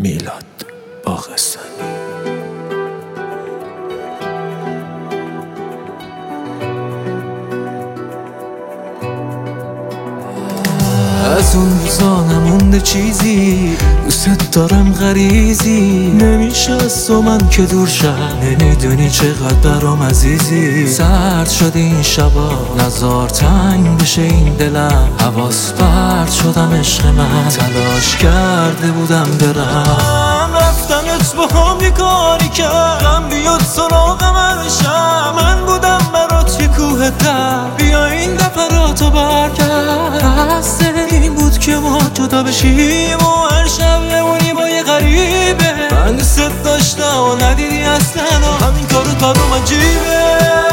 میلاد باغستانی. از اون روزا نمونده چیزی، دوست دارم غریزی، نمیشه از تو من که دور شم، نمیدونی چقدر برام عزیزی. سرد شده این شبا، نزار تنگ بشه این دلم، حواس پرت شدم عشق من، تلاش کرده بودم برم، رفتنت با هم یه کاری کرد، غم بیاد سراغم هرشم، من بودم برات یه کوه در، بیا این دفعه را تو برگرد، این بود که ما جدا بشیم و هر شب بمونی با یه غریبه. من دوست داشتم و ندیدی اصلا، همین کارت برام عجیبه.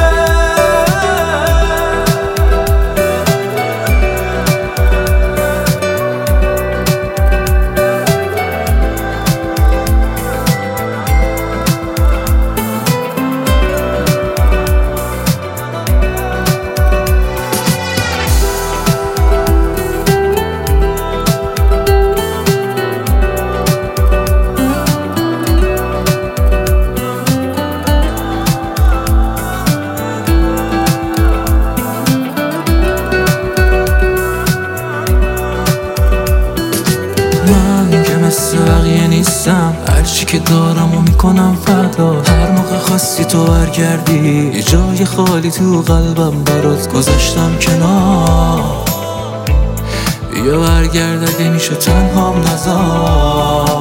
من که مثل بقیه نیستم، هرچی که دارم و میکنم فدا، هر موقع خواستی تو برگردی، یه جای خالی تو قلبم برات گذاشتم کنار، بیا برگرد اگه میشه تنهام نذار،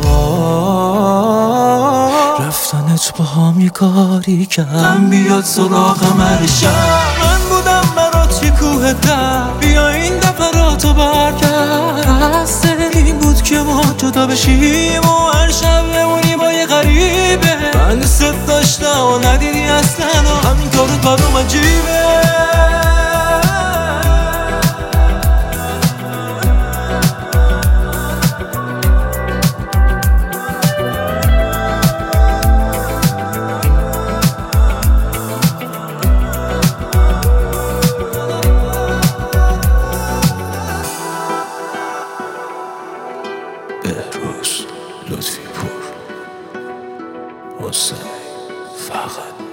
رفتنت با هم یه کاری کرد، بیاد سراغم هر شب، من بودم برات یه کوه در، بیا این دفعه را تو برگرد، این بود که ما جدا بشیم و هر شب بمونی با یه غریبه. من دوست داشتم و ندیدی اصلا، همین کارت برام عجیبه. بهروز لطفی پور، حسین فقط